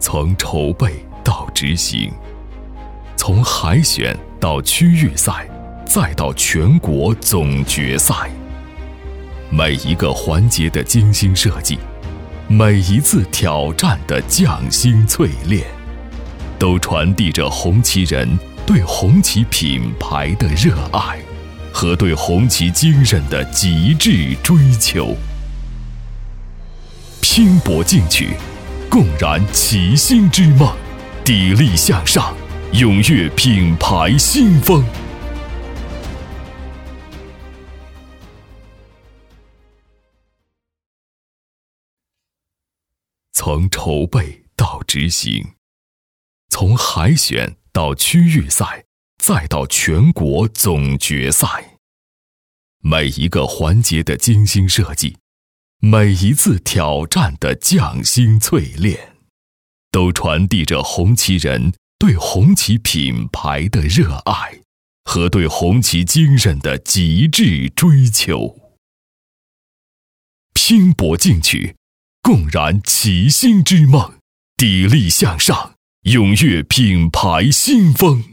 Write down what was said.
从筹备到执行，从海选到区域赛，再到全国总决赛，每一个环节的精心设计，每一次挑战的匠心淬炼，都传递着红旗人对红旗品牌的热爱和对红旗精神的极致追求。拼搏进取，共燃旗心之梦，砥砺向上，踊跃品牌新风。从筹备到执行，从海选到区域赛，再到全国总决赛，每一个环节的精心设计，每一次挑战的匠心淬炼，都传递着红旗人对红旗品牌的热爱和对红旗精神的极致追求。拼搏进取，共燃旗心之梦，砥砺向上，踊跃品牌新风。